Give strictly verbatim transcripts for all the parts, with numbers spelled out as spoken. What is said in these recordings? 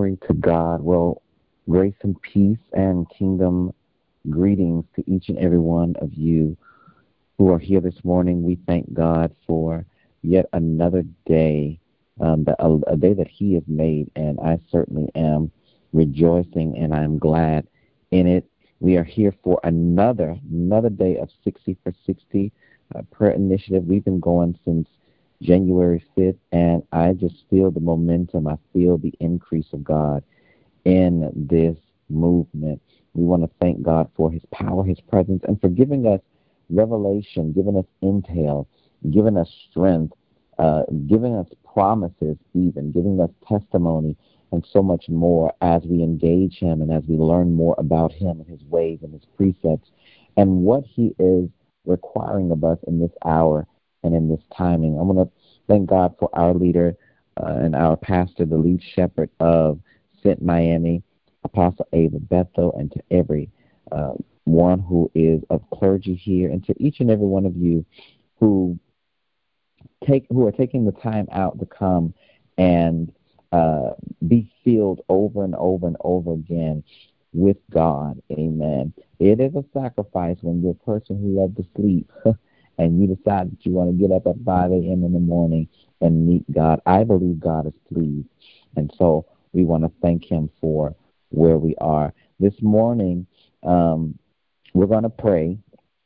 Glory to God. Well, grace and peace and kingdom greetings to each and every one of you who are here this morning. We thank God for yet another day, um, that, a, a day that He has made, and I certainly am rejoicing and I'm glad in it. We are here for another another day of sixty for sixty uh, prayer initiative. We've been going since January fifth, and I just feel the momentum. I feel the increase of God in this movement. We want to thank God for His power, His presence, and for giving us revelation, giving us intel, giving us strength, uh, giving us promises even, giving us testimony, and so much more as we engage Him and as we learn more about Him and His ways and His precepts and what He is requiring of us in this hour and in this timing. I want to thank God for our leader uh, and our pastor, the lead shepherd of Sent Miami, Apostle Ava Bethel, and to every uh, one who is of clergy here, and to each and every one of you who take who are taking the time out to come and uh, be filled over and over and over again with God. Amen. It is a sacrifice when you're a person who loves to sleep and you decide that you want to get up at five a.m. in the morning and meet God. I believe God is pleased, and so we want to thank Him for where we are. This morning, um, we're going to pray.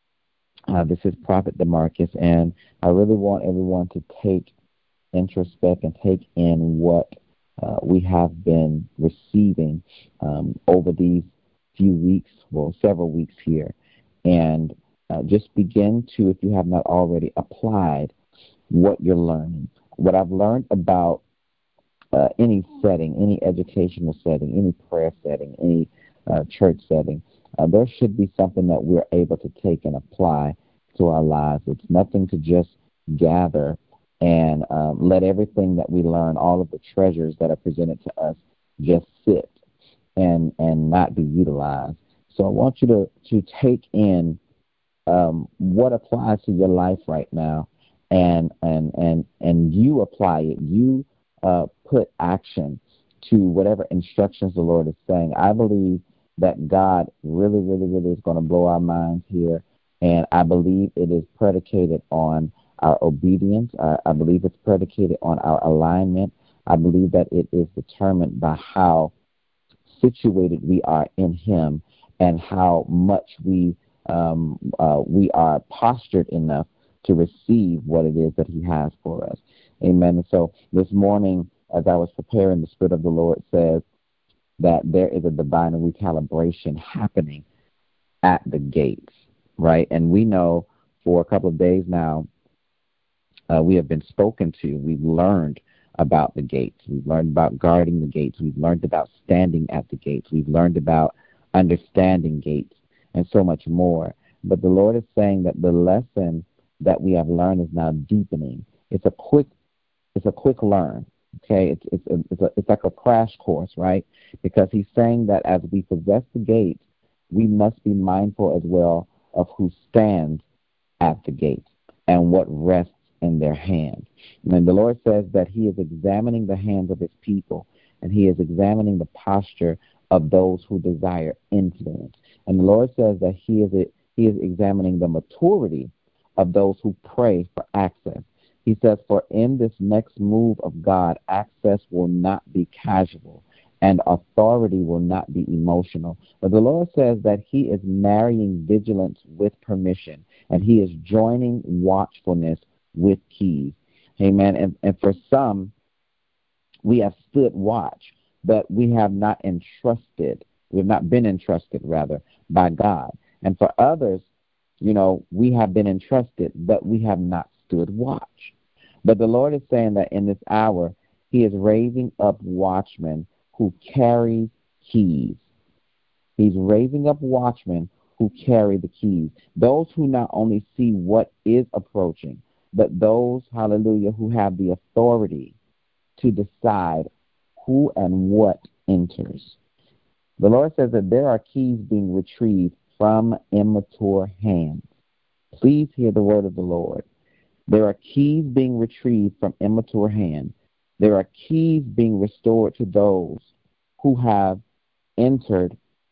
Uh, this is Prophet DeMarcus, and I really want everyone to take introspect and take in what uh, we have been receiving um, over these few weeks, well, several weeks here, and uh, just begin to, if you have not already, applied what you're learning. What I've learned about uh, any setting, any educational setting, any prayer setting, any uh, church setting, uh, there should be something that we're able to take and apply to our lives. It's nothing to just gather and um, let everything that we learn, all of the treasures that are presented to us, just sit and and not be utilized. So I want you to to take in um, what applies to your life right now, and and and and you apply it. You uh, put action to whatever instructions the Lord is saying. I believe that God really, really, really is going to blow our minds here, and I believe it is predicated on our obedience. I, I believe it's predicated on our alignment. I believe that it is determined by how situated we are in Him and how much we um, uh, we are postured enough to receive what it is that He has for us. Amen. And so this morning, as I was preparing, the Spirit of the Lord says that there is a divine recalibration happening at the gates, right? And we know for a couple of days now, uh, we have been spoken to. We've learned about the gates. We've learned about guarding the gates. We've learned about standing at the gates. We've learned about understanding gates and so much more. But the Lord is saying that the lesson that we have learned is now deepening. It's a quick, it's a quick learn. Okay, it's it's a, it's, a, it's like a crash course, right? Because He's saying that as we possess the gates, we must be mindful as well of who stands at the gate and what rests in their hands. And the Lord says that He is examining the hands of His people, and He is examining the posture of those who desire influence. And the Lord says that He is He is examining the maturity of those who pray for access. He says, for in this next move of God, access will not be casual and authority will not be emotional. But the Lord says that He is marrying vigilance with permission, and He is joining watchfulness with keys. Amen. And, and for some, we have stood watch, but we have not entrusted, we have not been entrusted, rather, by God. And for others, you know, we have been entrusted, but we have not stood watch. But the Lord is saying that in this hour, He is raising up watchmen who carry keys. He's raising up watchmen who carry the keys. Those who not only see what is approaching, but those, hallelujah, who have the authority to decide who and what enters. The Lord says that there are keys being retrieved from immature hands. Please hear the word of the Lord. There are keys being retrieved from immature hands. There are keys being restored to those who have entered.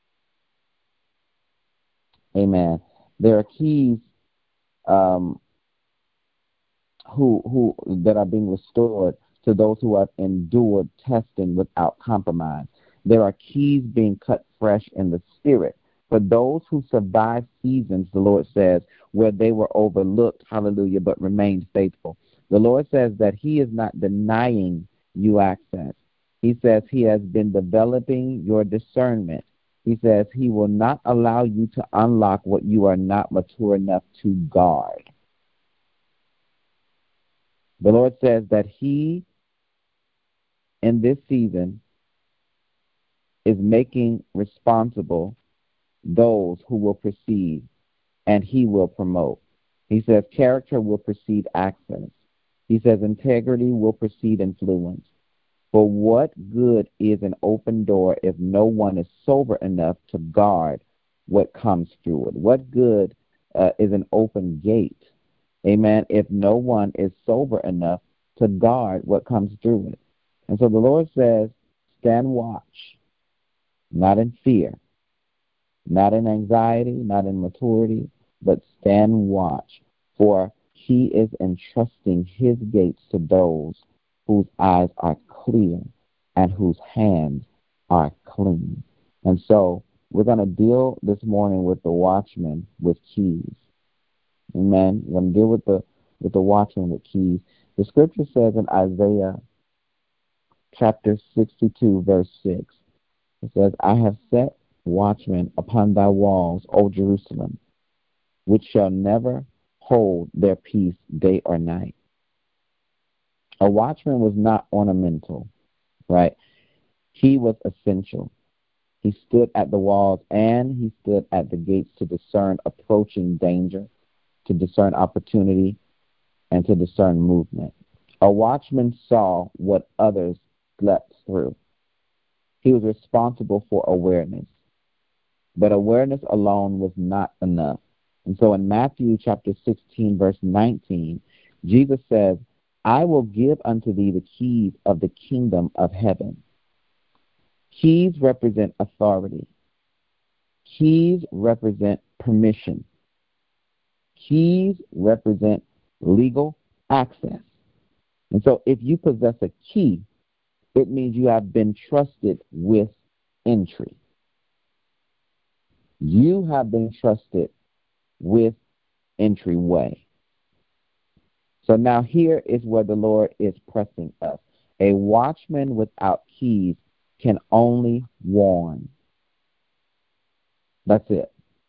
Amen. There are keys um, who who that are being restored to those who have endured testing without compromise. There are keys being cut fresh in the spirit. For those who survive seasons, the Lord says, where they were overlooked, hallelujah, but remained faithful. The Lord says that he is not denying you access. He says he has been developing your discernment. He says he will not allow you to unlock what you are not mature enough to guard. The Lord says that he, in this season, is making responsible those who will precede, and he will promote. He says character will precede access. He says integrity will precede influence. For what good is an open door if no one is sober enough to guard what comes through it? What good uh, is an open gate, amen, if no one is sober enough to guard what comes through it? And so the Lord says, stand watch, not in fear, not in anxiety, not in maturity, but stand watch, for he is entrusting his gates to those whose eyes are clear and whose hands are clean. And so we're going to deal this morning with the watchman with keys. Amen. We're going to deal with the with the watchman with keys. The scripture says in Isaiah chapter sixty-two, verse six, it says, I have set watchmen upon thy walls, O Jerusalem, which shall never hold their peace day or night. A watchman was not ornamental, right? He was essential. He stood at the walls and he stood at the gates to discern approaching danger, to discern opportunity, and to discern movement. A watchman saw what others slept through. He was responsible for awareness. But awareness alone was not enough. And so in Matthew chapter sixteen, verse nineteen, Jesus says, I will give unto thee the keys of the kingdom of heaven. Keys represent authority. Keys represent permission. Keys represent legal access. And so if you possess a key, it means you have been trusted with entry. You have been trusted with entryway. So now here is where the Lord is pressing us. A watchman without keys can only warn. That's it.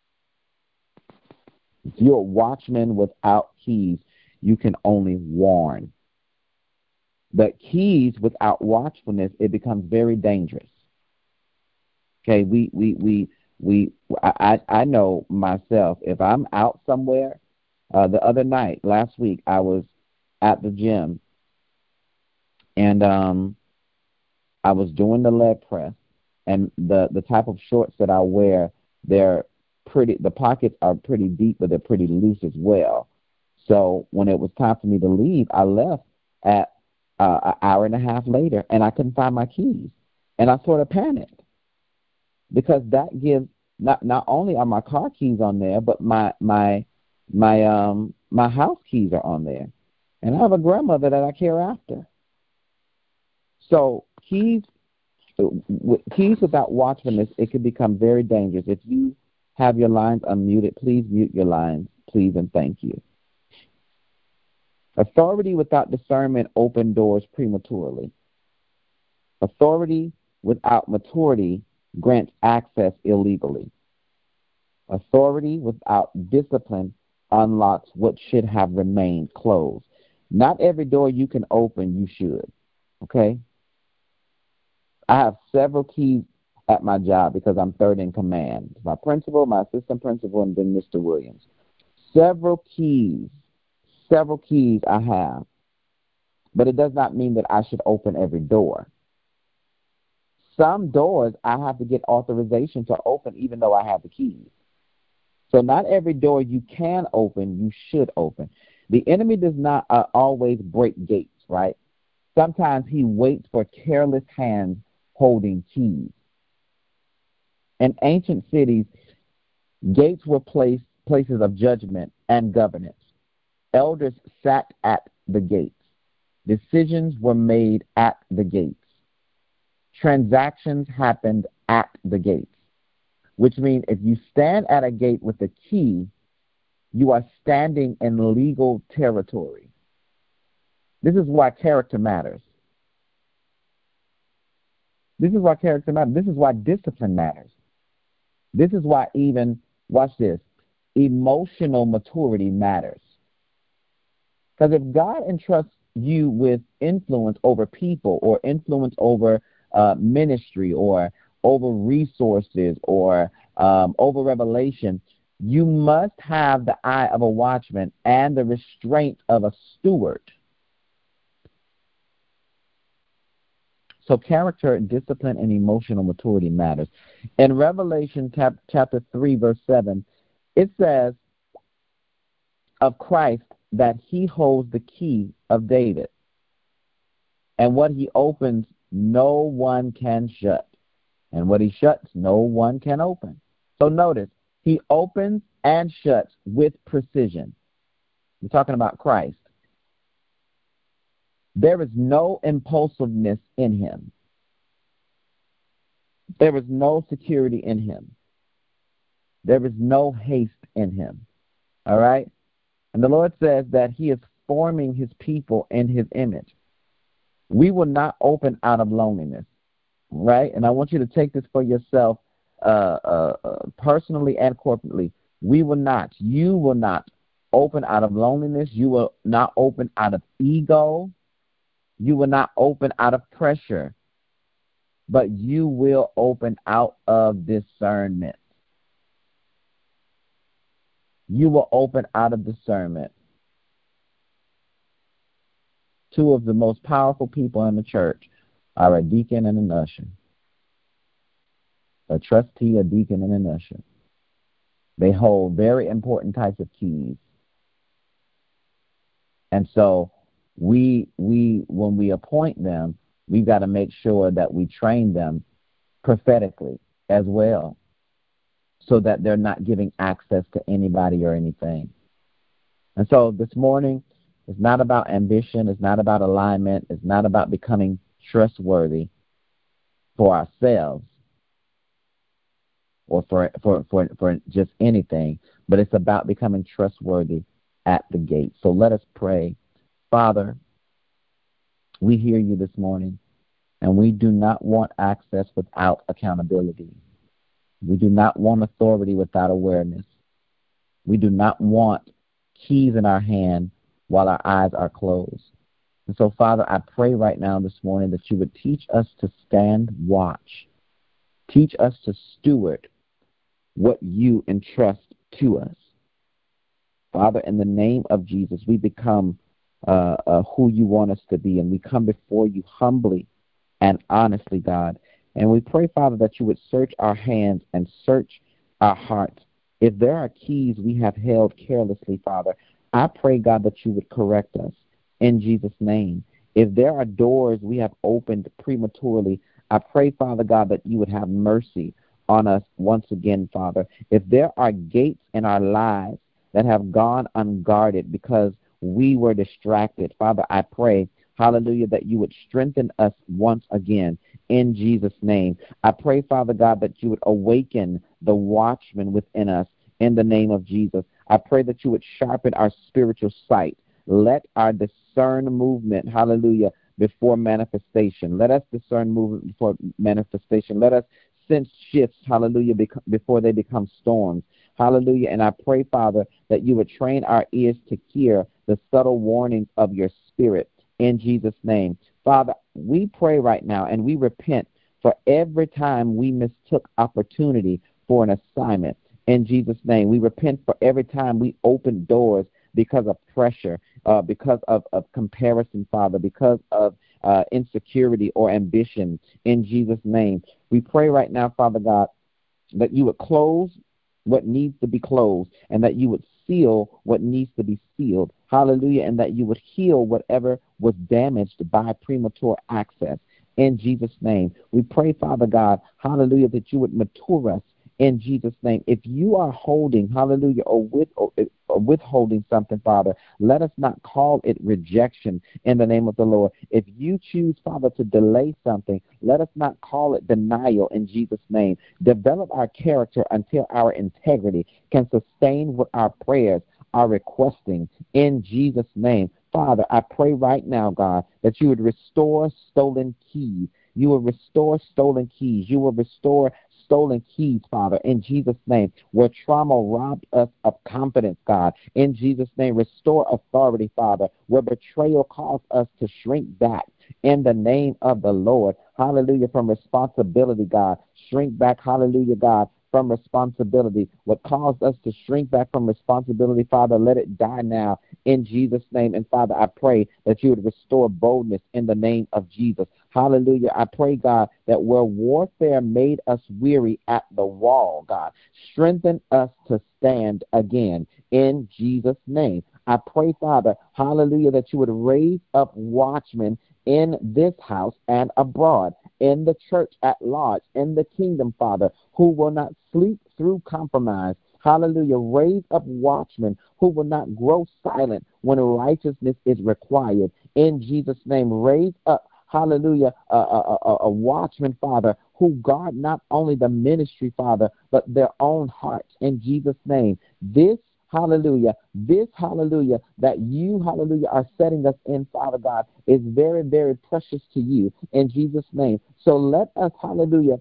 If you're a watchman without keys, you can only warn. But keys without watchfulness, it becomes very dangerous. Okay, we we we we I I know myself. If I'm out somewhere, uh, the other night, last week, I was at the gym, and um, I was doing the leg press, and the the type of shorts that I wear, they're pretty. The pockets are pretty deep, but they're pretty loose as well. So when it was time for me to leave, I left at uh, an hour and a half later, and I couldn't find my keys, and I sort of panicked because that gives not not only are my car keys on there, but my my my um my house keys are on there, and I have a grandmother that I care after. So keys keys without watchfulness, it can become very dangerous. If you have your lines unmuted, please mute your lines, please and thank you. Authority without discernment opens doors prematurely. Authority without maturity grants access illegally. Authority without discipline unlocks what should have remained closed. Not every door you can open, you should. Okay? I have several keys at my job because I'm third in command. My principal, my assistant principal, and then Mister Williams. Several keys, several keys I have. But it does not mean that I should open every door. Some doors I have to get authorization to open even though I have the keys. So not every door you can open, you should open. The enemy does not uh, always break gates, right? Sometimes he waits for careless hands holding keys. In ancient cities, gates were placed, places of judgment and governance. Elders sat at the gates. Decisions were made at the gates. Transactions happened at the gates, which means if you stand at a gate with a key, you are standing in legal territory. This is why character matters. This is why character matters. This is why discipline matters. This is why even, watch this, emotional maturity matters. Because if God entrusts you with influence over people or influence over uh, ministry or over resources or um, over revelation, you must have the eye of a watchman and the restraint of a steward. So character, discipline, and emotional maturity matters. In Revelation chap- chapter three, verse seven, it says of Christ that he holds the key of David. And what he opens, no one can shut. And what he shuts, no one can open. So notice, he opens and shuts with precision. We're talking about Christ. There is no impulsiveness in him. There is no security in him. There is no haste in him. All right? And the Lord says that he is forming his people in his image. We will not open out of loneliness, right? And I want you to take this for yourself uh, uh, uh, personally and corporately. We will not, you will not open out of loneliness. You will not open out of ego. You will not open out of pressure. But you will open out of discernment. You will open out of discernment. Two of the most powerful people in the church are a deacon and an usher. A trustee, a deacon, and an usher. They hold very important types of keys. And so we, we when we appoint them, we've got to make sure that we train them prophetically as well, so that they're not giving access to anybody or anything. And so this morning, it's not about ambition. It's not about alignment. It's not about becoming trustworthy for ourselves or for, for, for, for just anything, but it's about becoming trustworthy at the gate. So let us pray. Father, we hear you this morning, and we do not want access without accountability. We do not want authority without awareness. We do not want keys in our hand while our eyes are closed. And so, Father, I pray right now this morning that you would teach us to stand watch. Teach us to steward what you entrust to us. Father, in the name of Jesus, we become uh, uh, who you want us to be, and we come before you humbly and honestly, God. And we pray, Father, that you would search our hands and search our hearts. If there are keys we have held carelessly, Father, I pray, God, that you would correct us in Jesus' name. If there are doors we have opened prematurely, I pray, Father God, that you would have mercy on us once again, Father. If there are gates in our lives that have gone unguarded because we were distracted, Father, I pray, hallelujah, that you would strengthen us once again in Jesus' name. I pray, Father God, that you would awaken the watchman within us in the name of Jesus. I pray that you would sharpen our spiritual sight. Let our discern movement, hallelujah, before manifestation. Let us discern movement before manifestation. Let us sense shifts, hallelujah, before they become storms. Hallelujah. And I pray, Father, that you would train our ears to hear the subtle warnings of your spirit in Jesus' name. Father, we pray right now and we repent for every time we mistook opportunity for an assignment. In Jesus' name, we repent for every time we open doors because of pressure, uh, because of, of comparison, Father, because of uh, insecurity or ambition. In Jesus' name, we pray right now, Father God, that you would close what needs to be closed and that you would seal what needs to be sealed. Hallelujah. And that you would heal whatever was damaged by premature access. in Jesus' name. We pray, Father God, hallelujah, that you would mature us in Jesus' name. If you are holding, hallelujah, or, with, or, or withholding something, Father, let us not call it rejection in the name of the Lord. If you choose, Father, to delay something, let us not call it denial in Jesus' name. Develop our character until our integrity can sustain what our prayers are requesting in Jesus' name. Father, I pray right now, God, that you would restore stolen keys. You will restore stolen keys. You will restore stolen keys, Father, in Jesus' name. Where trauma robbed us of confidence, God, in Jesus' name. Restore authority, Father. Where betrayal caused us to shrink back, in the name of the Lord. Hallelujah, from responsibility, God. Shrink back, hallelujah, God, from responsibility. What caused us to shrink back from responsibility, Father, let it die now in Jesus' name. And Father, I pray that you would restore boldness in the name of Jesus. Hallelujah. I pray, God, that where warfare made us weary at the wall, God, strengthen us to stand again in Jesus' name. I pray, Father, hallelujah, that you would raise up watchmen in this house and abroad, in the church at large, in the kingdom, Father, who will not sleep through compromise. Hallelujah. Raise up watchmen who will not grow silent when righteousness is required. In Jesus' name, raise up, hallelujah, a, a, a, a watchman, Father, who guard not only the ministry, Father, but their own hearts. In Jesus' name, this hallelujah, this hallelujah that you, hallelujah, are setting us in, Father God, is very, very precious to you in Jesus' name. So let us, hallelujah,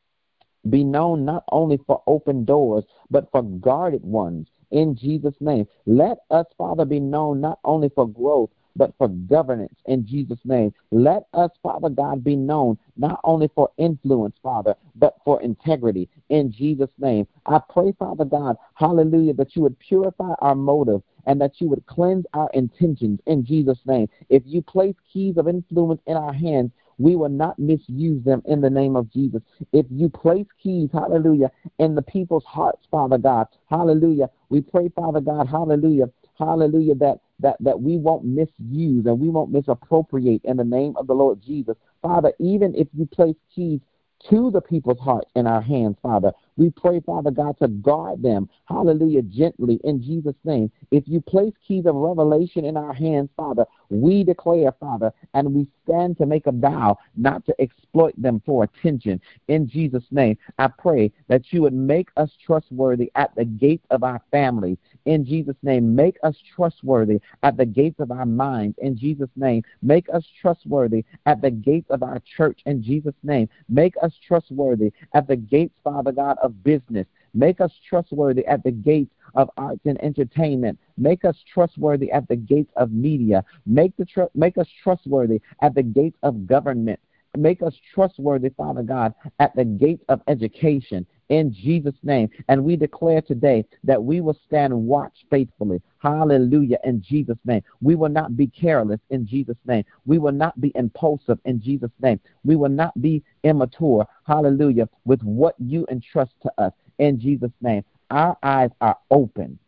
be known not only for open doors, but for guarded ones in Jesus' name. Let us, Father, be known not only for growth, but for governance in Jesus' name. Let us, Father God, be known not only for influence, Father, but for integrity in Jesus' name. I pray, Father God, hallelujah, that you would purify our motives and that you would cleanse our intentions in Jesus' name. If you place keys of influence in our hands, we will not misuse them in the name of Jesus. If you place keys, hallelujah, in the people's hearts, Father God, hallelujah, we pray, Father God, hallelujah, hallelujah, that, that, that we won't misuse and we won't misappropriate in the name of the Lord Jesus. Father, even if you place keys to the people's hearts in our hands, Father, we pray, Father God, to guard them, hallelujah, gently in Jesus' name. If you place keys of revelation in our hands, Father, we declare, Father, and we stand to make a vow not to exploit them for attention. In Jesus' name, I pray that you would make us trustworthy at the gates of our families. In Jesus' name, make us trustworthy at the gates of our minds. In Jesus' name, make us trustworthy at the gates of our church. In Jesus' name, make us trustworthy at the gates, Father God, of business. Make us trustworthy at the gates of arts and entertainment. Make us trustworthy at the gates of media. Make, the tr- make us trustworthy at the gates of government. Make us trustworthy, Father God, at the gates of education. In Jesus' name. And we declare today that we will stand and watch faithfully. Hallelujah. In Jesus' name. We will not be careless in Jesus' name. We will not be impulsive in Jesus' name. We will not be immature. Hallelujah. With what you entrust to us in Jesus' name. Our eyes are open.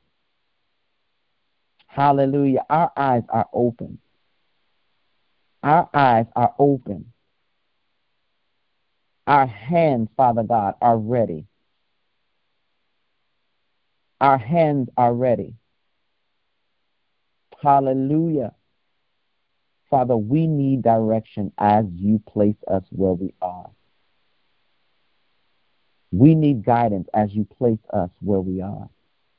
Hallelujah. Our eyes are open. Our eyes are open. Our hands, Father God, are ready. Our hands are ready. Hallelujah. Father, we need direction as you place us where we are. We need guidance as you place us where we are.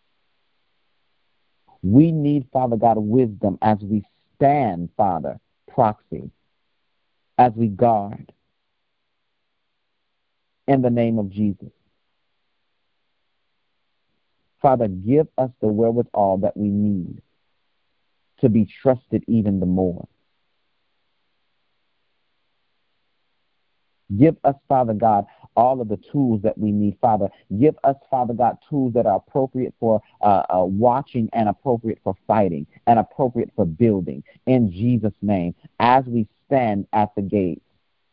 We need, Father God, wisdom as we stand, Father, proxy, as we guard. In the name of Jesus. Father, give us the wherewithal that we need to be trusted even the more. Give us, Father God, all of the tools that we need, Father. Give us, Father God, tools that are appropriate for uh, uh, watching and appropriate for fighting and appropriate for building. In Jesus' name, as we stand at the gates.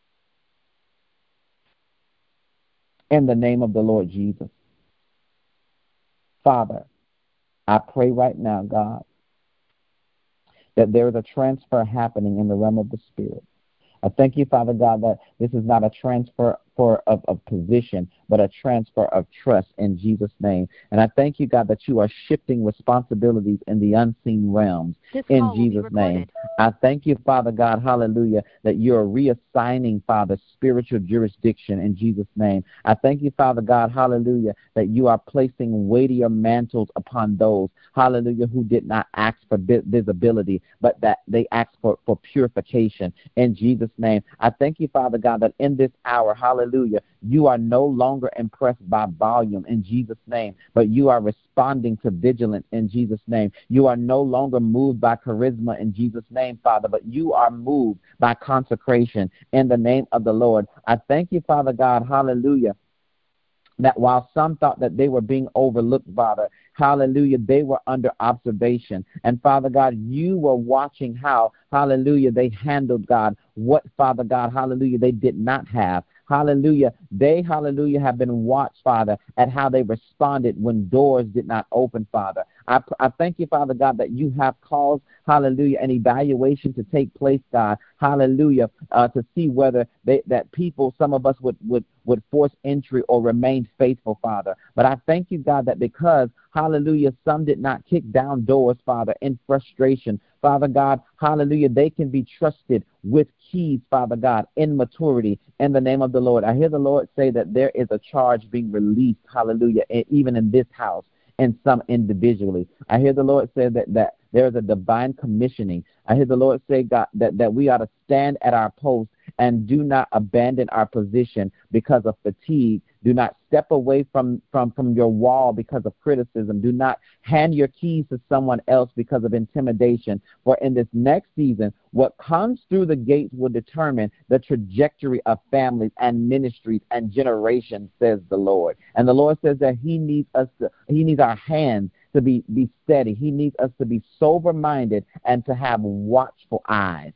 In the name of the Lord Jesus. Father, I pray right now, God, that there is a transfer happening in the realm of the Spirit. I thank you, Father God, that this is not a transfer for of, of position, but a transfer of trust in Jesus' name. And I thank you, God, that you are shifting responsibilities in the unseen realms This in call will be Jesus' name. recorded. I thank you, Father God, hallelujah, that you're reassigning, Father, spiritual jurisdiction in Jesus' name. I thank you, Father God, hallelujah, that you are placing weightier mantles upon those, hallelujah, who did not ask for vi- visibility, but that they asked for, for purification in Jesus' name. I thank you, Father God, that in this hour, hallelujah, you are no longer impressed by volume in Jesus' name, but you are responding to vigilance in Jesus' name. You are no longer moved by charisma in Jesus' name, Father, but you are moved by consecration in the name of the Lord. I thank you, Father God, hallelujah, that while some thought that they were being overlooked, Father, hallelujah, they were under observation. And Father God, you were watching how, hallelujah, they handled, God, what, Father God, hallelujah, they did not have. Hallelujah. They, hallelujah, have been watched, Father, at how they responded when doors did not open, Father. I, I thank you, Father God, that you have caused, hallelujah, an evaluation to take place, God, hallelujah, uh, to see whether they, that people, some of us would, would, would force entry or remain faithful, Father. But I thank you, God, that because, hallelujah, some did not kick down doors, Father, in frustration, Father God, hallelujah, they can be trusted with keys, Father God, in maturity in the name of the Lord. I hear the Lord say that there is a charge being released, hallelujah, even in this house and some individually. I hear the Lord say that, that there is a divine commissioning. I hear the Lord say, God, that, that we ought to stand at our post and do not abandon our position because of fatigue. Do not step away from, from, from your wall because of criticism. Do not hand your keys to someone else because of intimidation. For in this next season, what comes through the gates will determine the trajectory of families and ministries and generations, says the Lord. And the Lord says that he needs us to, he needs our hands to be, be steady. He needs us to be sober-minded and to have watchful eyes.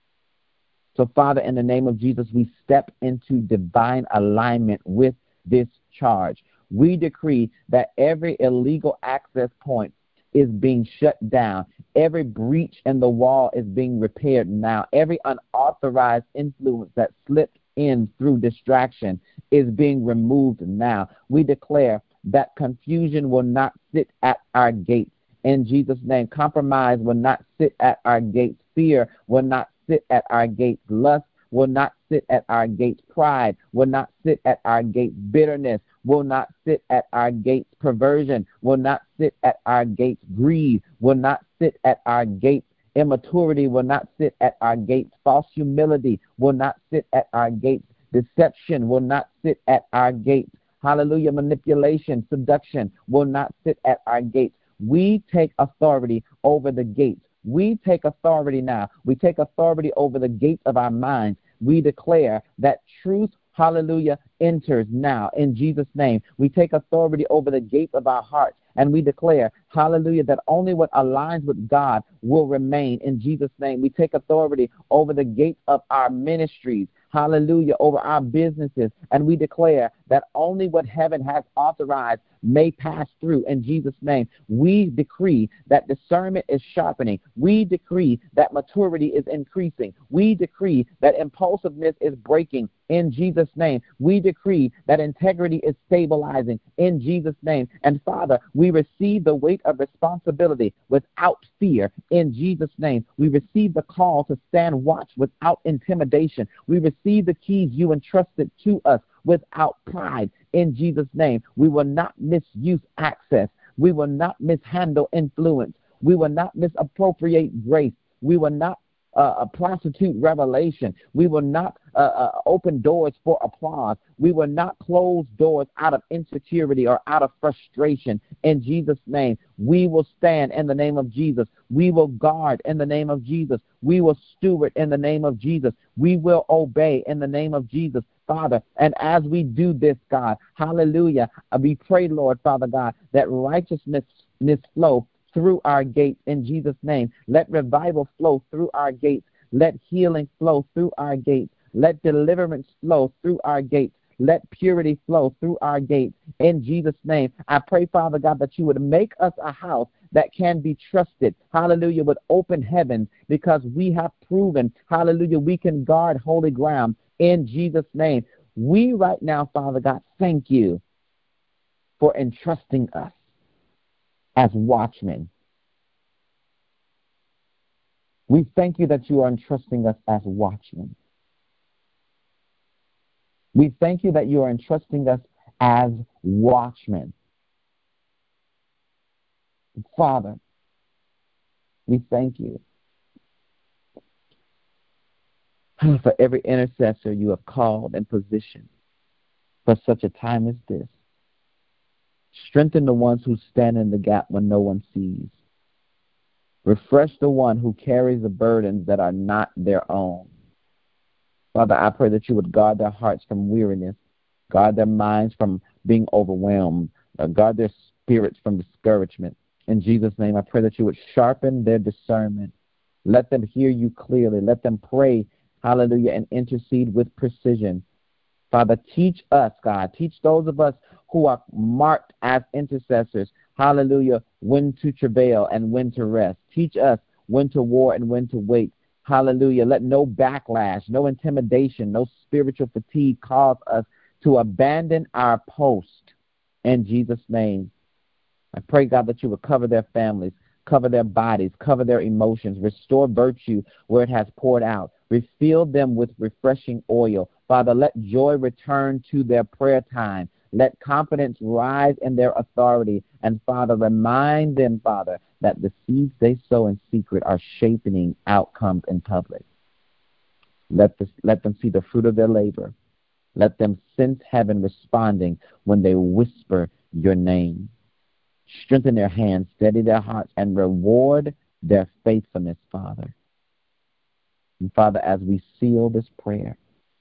So, Father, in the name of Jesus, we step into divine alignment with this charge. We decree that every illegal access point is being shut down. Every breach in the wall is being repaired now. Every unauthorized influence that slipped in through distraction is being removed now. We declare that confusion will not sit at our gates. In Jesus' name, compromise will not sit at our gates. Fear will not sit at our gates. Lust will not sit at our gates. Pride will not sit at our gates. Bitterness will not sit at our gates. Perversion will not sit at our gates. Greed will not sit at our gates. Immaturity will not sit at our gates. False humility will not sit at our gates. Deception will not sit at our gates. Hallelujah. Manipulation, seduction will not sit at our gates. We take authority over the gates. We take authority now. We take authority over the gates of our minds. We declare that truth, hallelujah, enters now in Jesus' name. We take authority over the gates of our hearts. And we declare, hallelujah, that only what aligns with God will remain in Jesus' name. We take authority over the gates of our ministries, hallelujah, over our businesses. And we declare that only what heaven has authorized may pass through in Jesus' name. We decree that discernment is sharpening. We decree that maturity is increasing. We decree that impulsiveness is breaking in Jesus' name. We decree that integrity is stabilizing in Jesus' name. And Father, we receive the weight of responsibility without fear in Jesus' name. We receive the call to stand watch without intimidation. We receive the keys you entrusted to us without pride in Jesus' name. We will not misuse access. We will not mishandle influence. We will not misappropriate grace. We will not uh, prostitute revelation. We will not uh, uh, open doors for applause. We will not close doors out of insecurity or out of frustration. In Jesus' name, we will stand in the name of Jesus. We will guard in the name of Jesus. We will steward in the name of Jesus. We will obey in the name of Jesus, Father. And as we do this, God, hallelujah, we pray, Lord, Father God, that righteousness flow through our gates in Jesus' name. Let revival flow through our gates. Let healing flow through our gates. Let deliverance flow through our gates. Let purity flow through our gates in Jesus' name. I pray, Father God, that you would make us a house that can be trusted, hallelujah, with open heavens, because we have proven, hallelujah, we can guard holy ground in Jesus' name. We right now, Father God, thank you for entrusting us as watchmen. We thank you that you are entrusting us as watchmen. We thank you that you are entrusting us as watchmen. Father, we thank you for every intercessor you have called and positioned for such a time as this. Strengthen the ones who stand in the gap when no one sees. Refresh the one who carries the burdens that are not their own. Father, I pray that you would guard their hearts from weariness, guard their minds from being overwhelmed, uh, guard their spirits from discouragement. In Jesus' name, I pray that you would sharpen their discernment. Let them hear you clearly. Let them pray, hallelujah, and intercede with precision. Father, teach us, God. Teach those of us who are marked as intercessors, hallelujah, when to travail and when to rest. Teach us when to war and when to wait. Hallelujah. Let no backlash, no intimidation, no spiritual fatigue cause us to abandon our post. In Jesus' name, I pray, God, that you would cover their families, cover their bodies, cover their emotions, restore virtue where it has poured out, refill them with refreshing oil. Father, let joy return to their prayer time. Let confidence rise in their authority. And, Father, remind them, Father, that the seeds they sow in secret are shaping outcomes in public. Let, this, let them see the fruit of their labor. Let them sense heaven responding when they whisper your name. Strengthen their hands, steady their hearts, and reward their faithfulness, Father. And, Father, as we seal this prayer,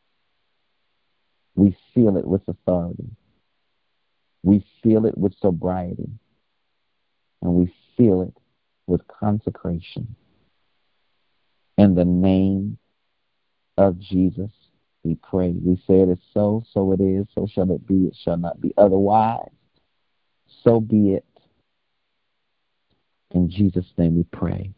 we seal it with authority. We seal it with sobriety. And we seal it with consecration. In the name of Jesus, we pray. We say it is so, so it is, so shall it be, it shall not be otherwise. So be it. In Jesus' name we pray.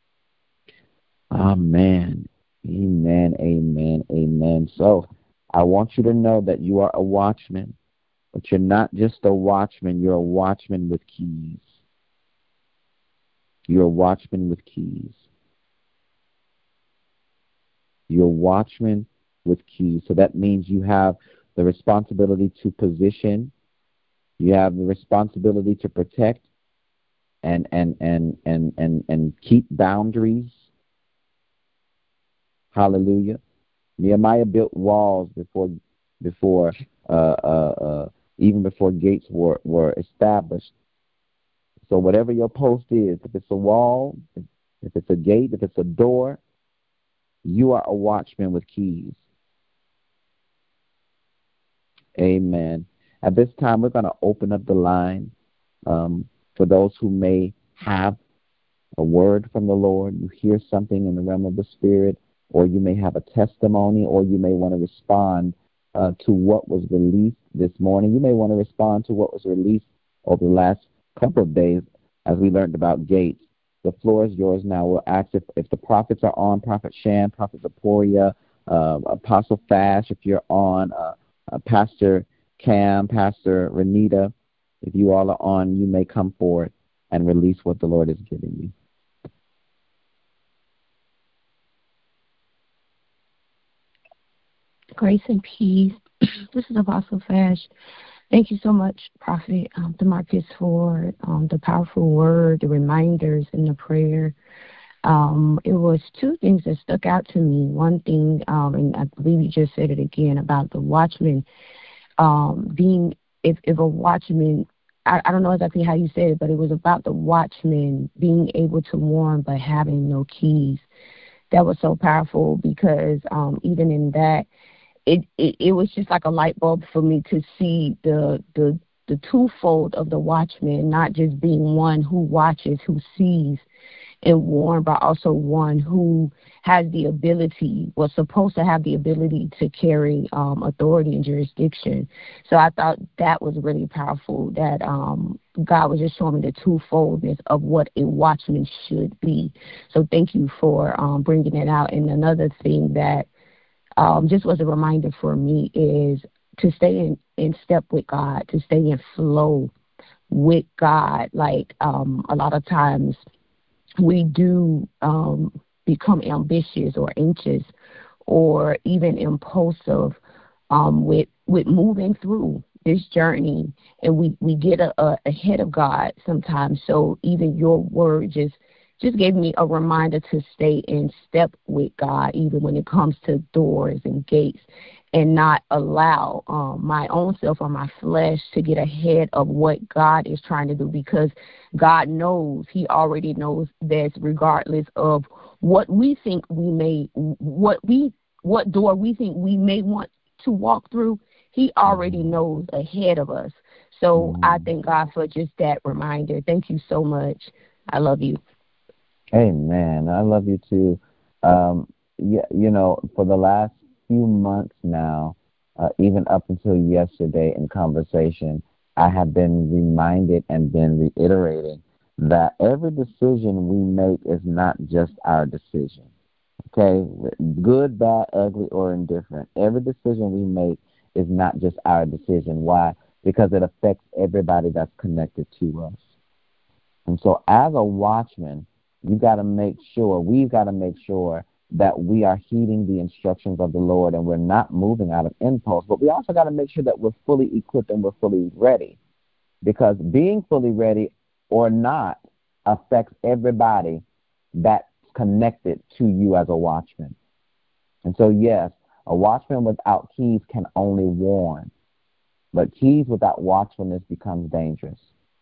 Amen. Amen, amen, amen. So I want you to know that you are a watchman, but you're not just a watchman, you're a watchman with keys. You're a watchman with keys. You're a watchman with keys. So that means you have the responsibility to position. You have the responsibility to protect and and and and and, and keep boundaries. Hallelujah. Nehemiah built walls before before uh, uh, uh, even before gates were, were established. So whatever your post is, if it's a wall, if it's a gate, if it's a door, you are a watchman with keys. Amen. At this time, we're going to open up the line um, for those who may have a word from the Lord. You hear something in the realm of the Spirit, or you may have a testimony, or you may want to respond uh, to what was released this morning. You may want to respond to what was released over the last couple of days as we learned about gates. The floor is yours now. We'll ask if, if the prophets are on, Prophet Shan, Prophet Zaporia, uh, Apostle Fash, if you're on, uh, uh, Pastor Cam, Pastor Renita, if you all are on, you may come forward and release what the Lord has given you. Grace and peace. This is Apostle Fash. Thank you so much, Prophet um, DeMarcus, for um, the powerful word, the reminders, and the prayer. Um, it was two things that stuck out to me. One thing, um, and I believe you just said it again, about the watchman um, being, if, if a watchman, I, I don't know exactly how you said it, but it was about the watchman being able to warn but having no keys. That was so powerful because um, even in that, It, it it was just like a light bulb for me to see the the the twofold of the watchman, not just being one who watches, who sees, and warn, but also one who has the ability, was supposed to have the ability to carry um, authority and jurisdiction. So I thought that was really powerful, that um, God was just showing me the twofoldness of what a watchman should be. So thank you for um, bringing it out. And another thing that um, just was a reminder for me is to stay in, in step with God, to stay in flow with God. Like um, a lot of times we do um, become ambitious or anxious or even impulsive um, with with moving through this journey, and we, we get a, a, ahead of God sometimes. So even your word just just gave me a reminder to stay in step with God, even when it comes to doors and gates, and not allow um, my own self or my flesh to get ahead of what God is trying to do, because God knows, he already knows this, regardless of what we think we may, what we, what door we think we may want to walk through, he already knows ahead of us. So I thank God for just that reminder. Thank you so much. I love you. Amen. I love you too. Um, yeah, you know, for the last few months now, uh, even up until yesterday in conversation, I have been reminded and been reiterating that every decision we make is not just our decision. Okay? Good, bad, ugly, or indifferent. Every decision we make is not just our decision. Why? Because it affects everybody that's connected to us. And so as a watchman, you got to make sure, we've got to make sure that we are heeding the instructions of the Lord and we're not moving out of impulse. But we also got to make sure that we're fully equipped and we're fully ready, because being fully ready or not affects everybody that's connected to you as a watchman. And so, yes, a watchman without keys can only warn, but keys without watchfulness becomes dangerous.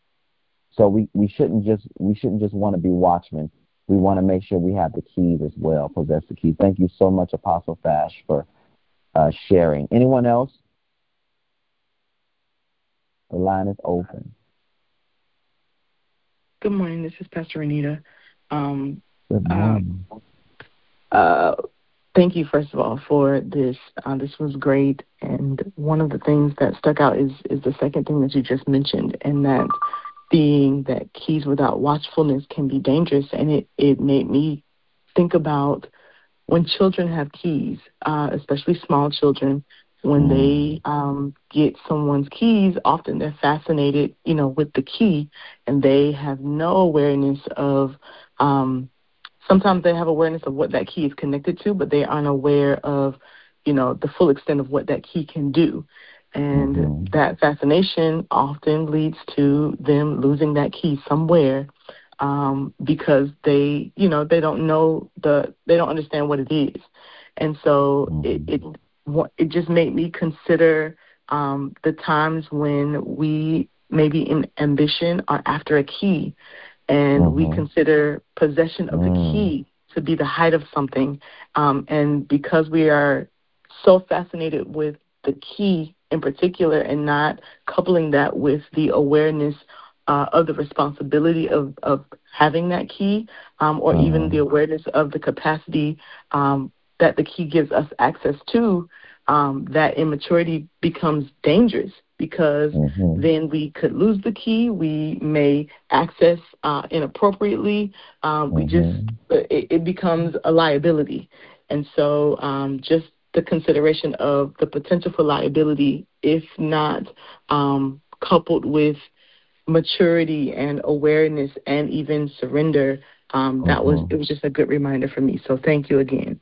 So we, we shouldn't just we shouldn't just want to be watchmen. We want to make sure we have the keys as well, possess the keys. Thank you so much, Apostle Fash, for uh, sharing. Anyone else? The line is open. Good morning. This is Pastor Renita. Um, Good morning. Um, uh, thank you, first of all, for this. Uh, this was great. And one of the things that stuck out is is the second thing that you just mentioned, and that being that keys without watchfulness can be dangerous. And it, it made me think about when children have keys, uh, especially small children, when they um, get someone's keys, often they're fascinated, you know, with the key, and they have no awareness of, um, sometimes they have awareness of what that key is connected to, but they aren't aware of, you know, the full extent of what that key can do. And mm-hmm. that fascination often leads to them losing that key somewhere, um, because they, you know, they don't know the, they don't understand what it is. And so mm-hmm. it, it, it just made me consider um, the times when we maybe in ambition are after a key, and mm-hmm. we consider possession of mm. the key to be the height of something. Um, and because we are so fascinated with the key in particular and not coupling that with the awareness uh, of the responsibility of, of having that key, um, or mm-hmm. even the awareness of the capacity um, that the key gives us access to, um, that immaturity becomes dangerous, because mm-hmm. then we could lose the key. We may access uh, inappropriately. Um, mm-hmm. We just, it, it becomes a liability. And so um, just the consideration of the potential for liability, if not um, coupled with maturity and awareness and even surrender, um, that mm-hmm. was, it was just a good reminder for me. So thank you again.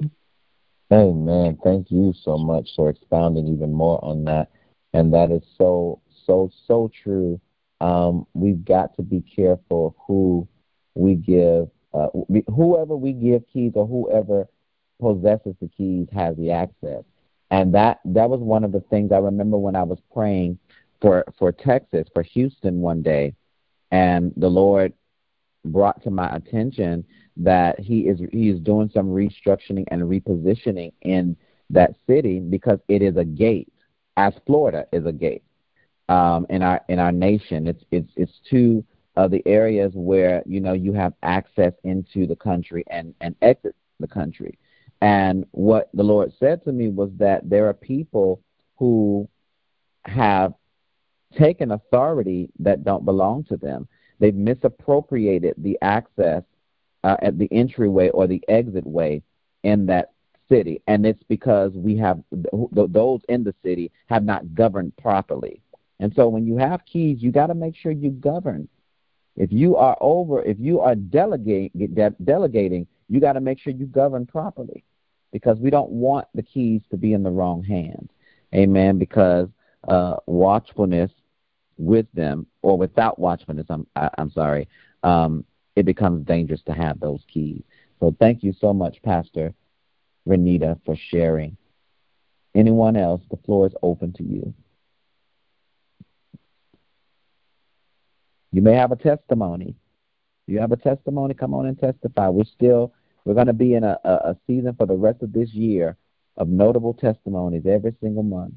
Amen. Thank you so much for expounding even more on that. And that is so, so, so true. Um, we've got to be careful who we give, uh, whoever we give keys, or whoever possesses the keys has the access. And that, that was one of the things I remember when I was praying for, for Texas, for Houston one day, and the Lord brought to my attention that he is he is doing some restructuring and repositioning in that city, because it is a gate, as Florida is a gate um, in our in our nation. It's it's it's two of the areas where, you know, you have access into the country and, and exit the country. And what the Lord said to me was that there are people who have taken authority that don't belong to them. They've misappropriated the access uh, at the entryway or the exit way in that city. And it's because we have th- those in the city have not governed properly. And so when you have keys, you got to make sure you govern. If you are over, if you are delegate, de- delegating, you got to make sure you govern properly, because we don't want the keys to be in the wrong hands. Amen. Because uh, watchfulness with them, or without watchfulness, I'm I, I'm sorry, um, it becomes dangerous to have those keys. So thank you so much, Pastor Renita, for sharing. Anyone else? The floor is open to you. You may have a testimony. You have a testimony, come on and testify. We're still, we're going to be in a, a, a season for the rest of this year of notable testimonies every single month.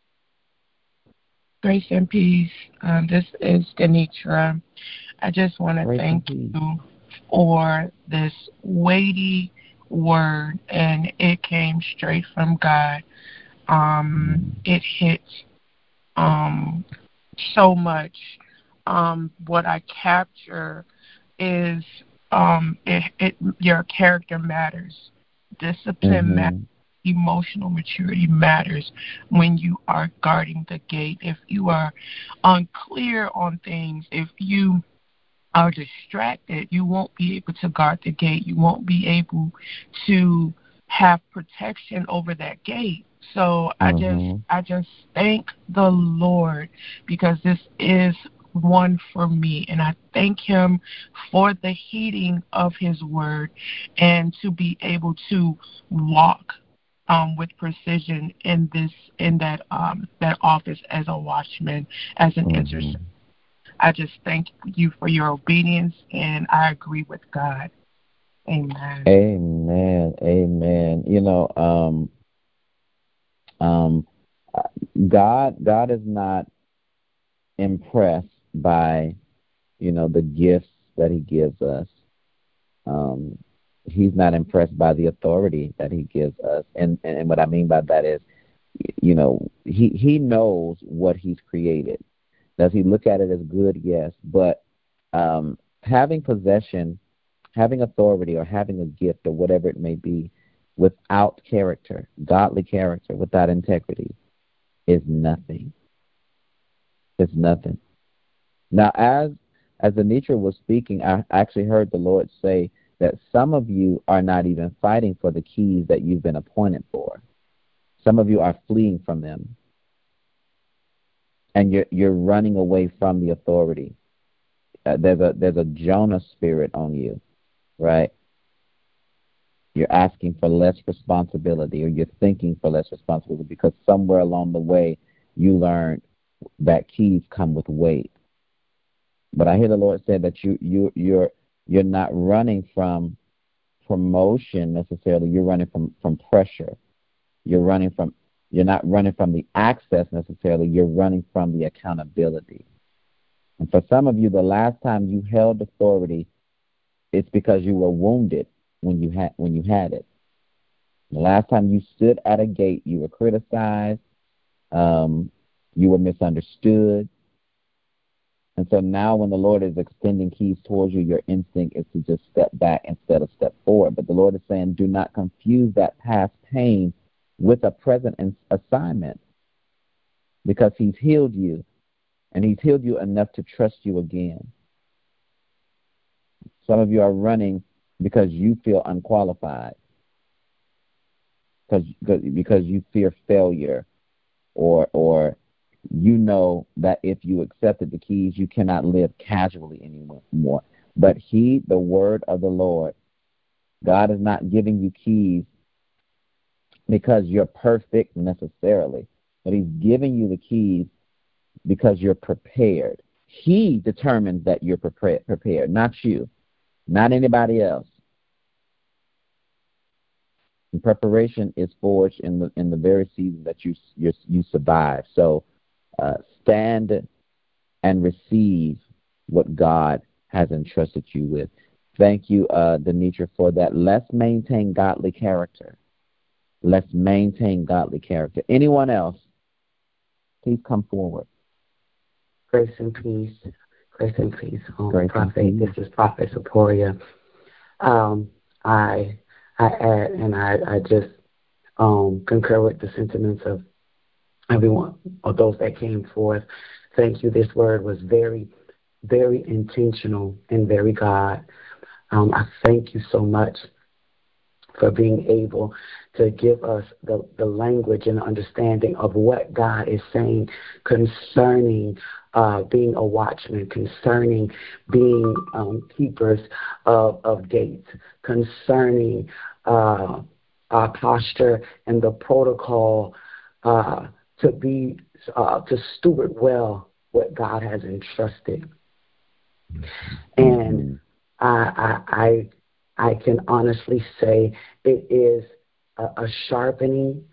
Grace and peace. Um, this is Denitra. I just want to Grace thank you for this weighty word, and it came straight from God. Um, it hit um, so much. Um, what I capture is um, it, it, your character matters. Discipline mm-hmm. matters. Emotional maturity matters when you are guarding the gate. If you are unclear on things, if you are distracted, you won't be able to guard the gate. You won't be able to have protection over that gate. So I mm-hmm. just I just thank the Lord, because this is one for me, and I thank him for the heeding of his word and to be able to walk Um, with precision in this, in that, um, that office as a watchman, as an mm-hmm. intercessor. I just thank you for your obedience, and I agree with God. Amen. Amen. Amen. You know, um, um, God, God is not impressed by, you know, the gifts that He gives us. Um, He's not impressed by the authority that He gives us, and and what I mean by that is, you know, He He knows what He's created. Does He look at it as good? Yes, but um, having possession, having authority, or having a gift, or whatever it may be, without character, godly character, without integrity, is nothing. It's nothing. Now, as as Anitra was speaking, I actually heard the Lord say that some of you are not even fighting for the keys that you've been appointed for. Some of you are fleeing from them, and you're you're running away from the authority. Uh, there's a there's a Jonah spirit on you, right? You're asking for less responsibility, or you're thinking for less responsibility, because somewhere along the way you learned that keys come with weight. But I hear the Lord say that you you you're you're not running from promotion necessarily. You're running from from pressure. You're running from you're not running from the access necessarily. You're running from the accountability. And for some of you, the last time you held authority, it's because you were wounded when you had when you had it. The last time you stood at a gate, you were criticized, um, you were misunderstood. And so now when the Lord is extending keys towards you, your instinct is to just step back instead of step forward. But the Lord is saying, do not confuse that past pain with a present assignment, because He's healed you, and He's healed you enough to trust you again. Some of you are running because you feel unqualified, because because you fear failure, or or you know that if you accepted the keys, you cannot live casually anymore. But He, the word of the Lord, God is not giving you keys because you're perfect necessarily, but He's giving you the keys because you're prepared. He determines that you're prepared, prepared, not you, not anybody else. And preparation is forged in the in the very season that you you, you survive. So uh, stand and receive what God has entrusted you with. Thank you, uh, Denitra, for that. Let's maintain godly character. Let's maintain godly character. Anyone else? Please come forward. Grace and peace. Grace and peace. Um, Grace Prophet, and peace. this is Prophet Seporia. Um, I I add and I, I just um, concur with the sentiments of everyone, of those that came forth. Thank you. This word was very, very intentional and very God. Um, I thank you so much for being able to give us the, the language and understanding of what God is saying concerning uh, being a watchman, concerning being um, keepers of, of gates, concerning uh, our posture and the protocol uh, to be uh, to steward well what God has entrusted. And I, I, I can honestly say it is a, a sharpening.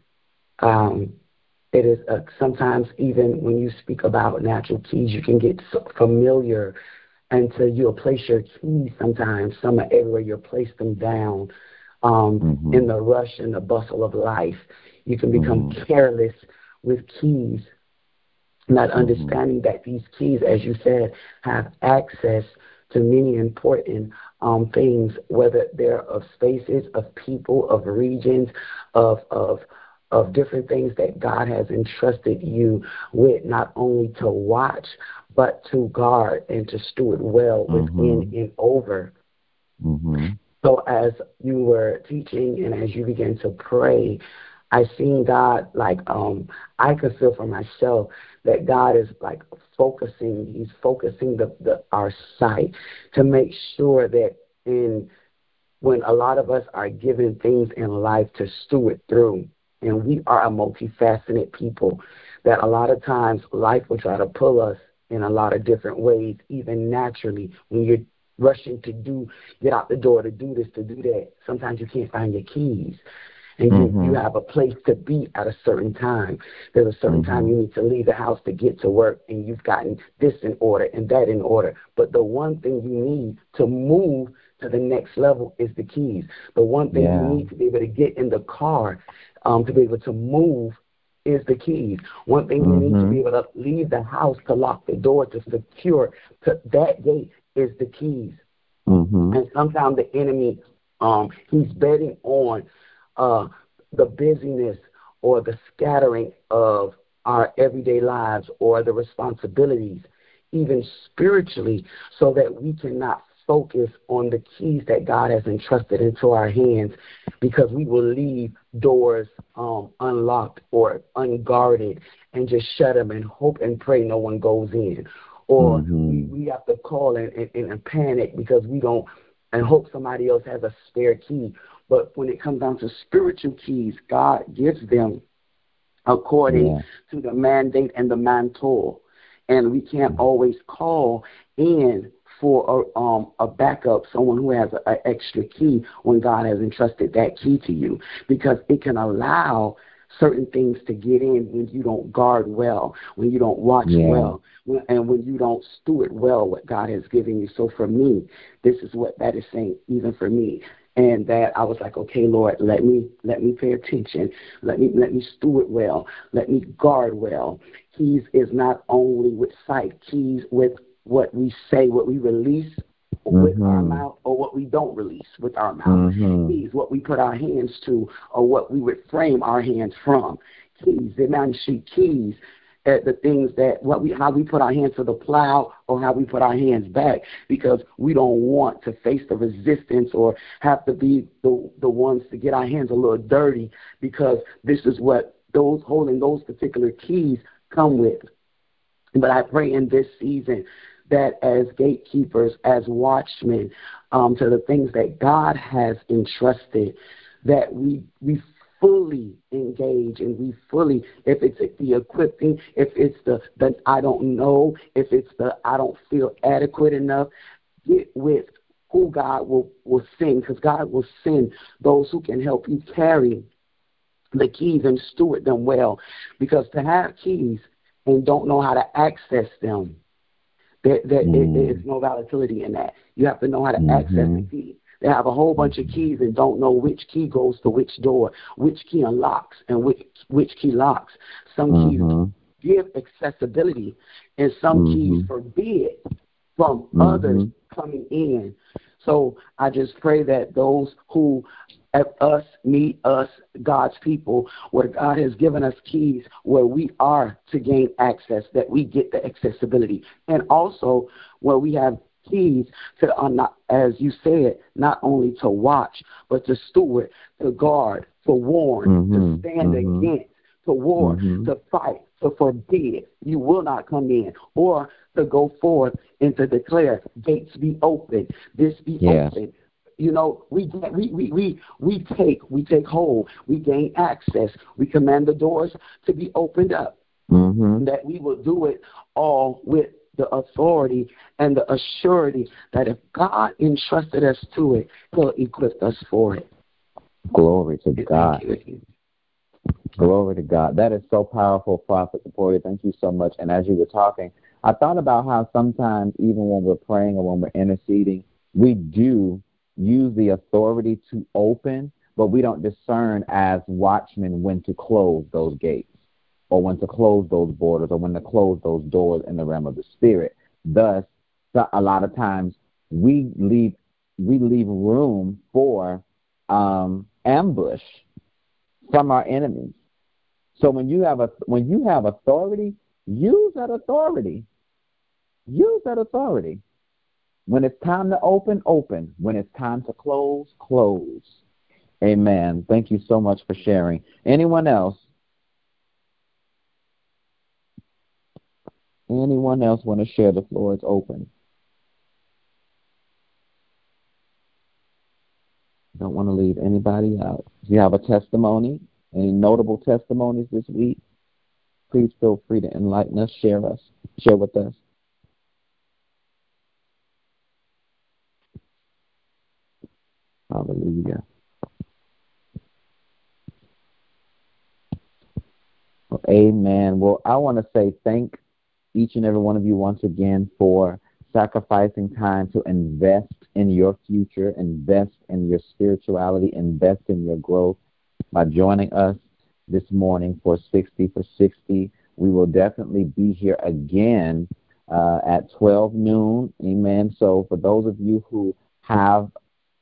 Um, it is a, sometimes even when you speak about natural keys, you can get so familiar until you'll place your keys sometimes. Some are everywhere. You'll place them down um, mm-hmm. in the rush and the bustle of life. You can become mm-hmm. careless with keys, not mm-hmm. understanding that these keys, as you said, have access to many important um, things, whether they're of spaces, of people, of regions, of of of different things that God has entrusted you with, not only to watch, but to guard and to steward well mm-hmm. within and over. Mm-hmm. So as you were teaching and as you began to pray, I seen God like um, I could feel for myself that God is like focusing. He's focusing the, the our sight to make sure that in when a lot of us are given things in life to steward through, and we are a multifaceted people, that a lot of times life will try to pull us in a lot of different ways, even naturally. When you're rushing to do, get out the door to do this, to do that, sometimes you can't find your keys. And you, mm-hmm. you have a place to be at a certain time. There's a certain mm-hmm. time you need to leave the house to get to work, and you've gotten this in order and that in order. But the one thing you need to move to the next level is the keys. The one thing yeah. you need to be able to get in the car um, to be able to move is the keys. One thing mm-hmm. you need to be able to leave the house to lock the door, to secure to that gate is the keys. Mm-hmm. And sometimes the enemy, um, he's betting on Uh, the busyness or the scattering of our everyday lives or the responsibilities, even spiritually, so that we cannot focus on the keys that God has entrusted into our hands, because we will leave doors um, unlocked or unguarded and just shut them and hope and pray no one goes in. Or mm-hmm. we, we have to call and, and, and panic because we don't, and hope somebody else has a spare key. But when it comes down to spiritual keys, God gives them according yeah. to the mandate and the mantle. And we can't always call in for a, um, a backup, someone who has an extra key when God has entrusted that key to you, because it can allow certain things to get in when you don't guard well, when you don't watch yeah. well, when, and when you don't steward well what God has given you. So for me, this is what that is saying, even for me. And that I was like, okay, Lord, let me let me pay attention. Let me let me steward well. Let me guard well. Keys is not only with sight. Keys with what we say, what we release mm-hmm. with our mouth, or what we don't release with our mouth. Mm-hmm. Keys, what we put our hands to, or what we refrain our hands from. Keys, the man sheet keys. At the things that what we how we put our hands to the plow or how we put our hands back, because we don't want to face the resistance or have to be the the ones to get our hands a little dirty, because this is what those holding those particular keys come with. But I pray in this season that as gatekeepers, as watchmen, um, to the things that God has entrusted, that we we fully engage and we fully, if it's the equipping, if it's the, the I don't know, if it's the I don't feel adequate enough, get with who God will, will send, because God will send those who can help you carry the keys and steward them well. Because to have keys and don't know how to access them, There, there Mm. it, it's no volatility in that. You have to know how to Mm-hmm. access the key. They have a whole bunch of keys and don't know which key goes to which door, which key unlocks and which which key locks. Some Mm-hmm. keys give accessibility, and some Mm-hmm. keys forbid from Mm-hmm. others coming in. So I just pray that those who at us, me, us, God's people, where God has given us keys where we are to gain access, that we get the accessibility. And also where we have keys to, uh, not, as you said, not only to watch, but to steward, to guard, to warn, Mm-hmm. to stand Mm-hmm. against, to war, Mm-hmm. to fight, to forbid, you will not come in, or to go forth and to declare, gates be open, this be Yes. open. You know, we, we we we we take we take hold, we gain access, we command the doors to be opened up. Mm-hmm. That we will do it all with the authority and the assurity that if God entrusted us to it, He'll equip us for it. Glory to Thank God. you. Glory to God. That is so powerful, Prophet Seporia. Thank you so much. And as you were talking, I thought about how sometimes even when we're praying or when we're interceding, we do use the authority to open, but we don't discern as watchmen when to close those gates or when to close those borders or when to close those doors in the realm of the spirit. Thus, a lot of times we leave we leave room for um, ambush from our enemies. So when you have a when you have authority, use that authority. Use that authority. When it's time to open, open. When it's time to close, close. Amen. Thank you so much for sharing. Anyone else? Anyone else want to share? The floor is open. Don't want to leave anybody out. If you have a testimony, any notable testimonies this week, please feel free to enlighten us, share us, share with us. Hallelujah. Well, amen. Well, I want to say thank each and every one of you once again for sacrificing time to invest in your future, invest in your spirituality, invest in your growth by joining us this morning for sixty for sixty. We will definitely be here again uh, at twelve noon. Amen. So for those of you who have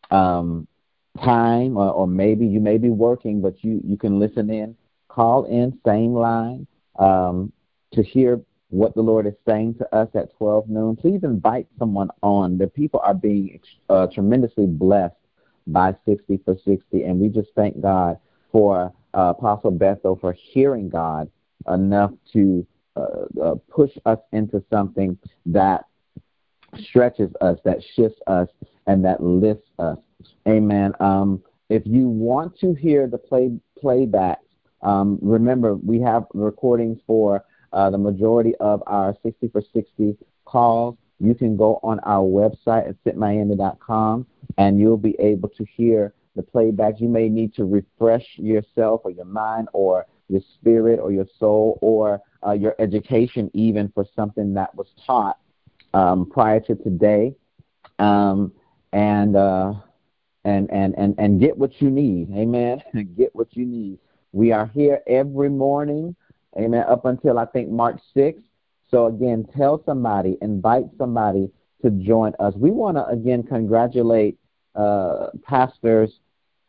um, time, or, or maybe you may be working, but you, you can listen in, call in, same line, um, to hear what the Lord is saying to us at twelve noon. Please invite someone on. The people are being uh, tremendously blessed by sixty for sixty, and we just thank God for uh, Apostle Bethel for hearing God enough to uh, uh, push us into something that stretches us, that shifts us, and that lifts us. Amen. Um, if you want to hear the play playback, um, remember we have recordings for uh, the majority of our sixty for sixty calls. You can go on our website at sit miami dot com and you'll be able to hear the playbacks. You may need to refresh yourself or your mind or your spirit or your soul or uh, your education even for something that was taught um, prior to today, um, and, uh, and and and and get what you need. Amen. Get what you need. We are here every morning. Amen. Up until I think March sixth. So again, tell somebody, invite somebody to join us. We want to again congratulate uh, pastors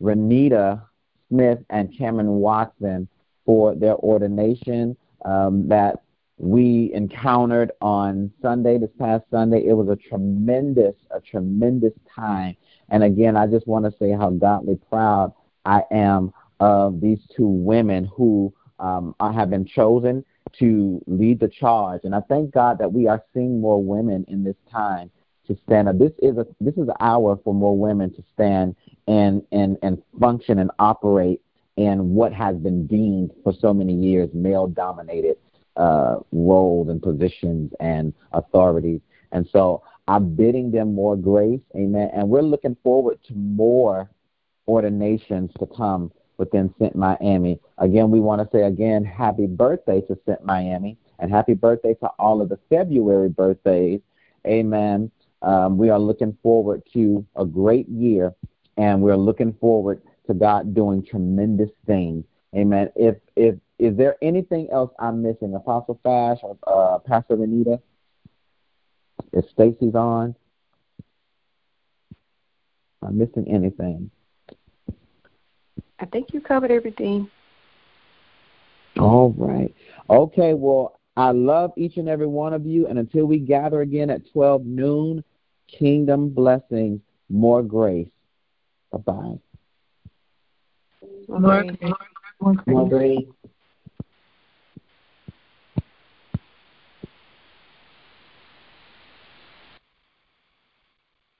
Renita Smith and Cameron Watson for their ordination um, that we encountered on Sunday, this past Sunday. It was a tremendous, a tremendous time. And again, I just want to say how godly proud I am of these two women who um, have been chosen to lead the charge. And I thank God that we are seeing more women in this time to stand up. This is a this is an hour for more women to stand and and and function and operate in what has been deemed for so many years male-dominated uh, roles and positions and authorities. And so I'm bidding them more grace, amen. And we're looking forward to more ordinations to come within Saint Miami. Again, we want to say again, happy birthday to Saint Miami, and happy birthday to all of the February birthdays. Amen. Um, we are looking forward to a great year, and we're looking forward to God doing tremendous things. Amen. If if is there anything else I'm missing, Apostle Fash or uh, Pastor Renita? If Stacy's on, am I missing anything? I think you covered everything. All right. Okay, well, I love each and every one of you, and until we gather again at twelve noon, kingdom blessings, more grace. Bye-bye. More grace. More grace.